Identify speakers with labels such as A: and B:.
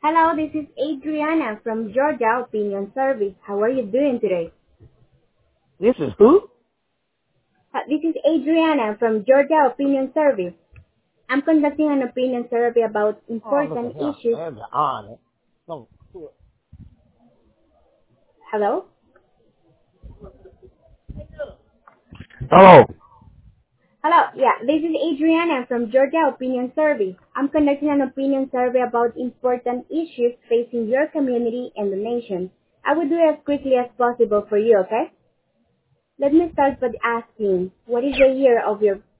A: Hello, this is Adriana from Georgia Opinion Service. How are you doing today?
B: This is who?
A: This is Adriana from Georgia Opinion Service. I'm conducting an opinion survey about
B: Oh, look
A: important
B: at him.
A: issues.
B: There's the honor. No.
A: Hello?
B: Hello.
A: Hello, yeah, this is Adriana from Georgia Opinion Service. I'm conducting an opinion survey about important issues facing your community and the nation. I will do it as quickly as possible for you, okay? Let me start by asking, what is the year of your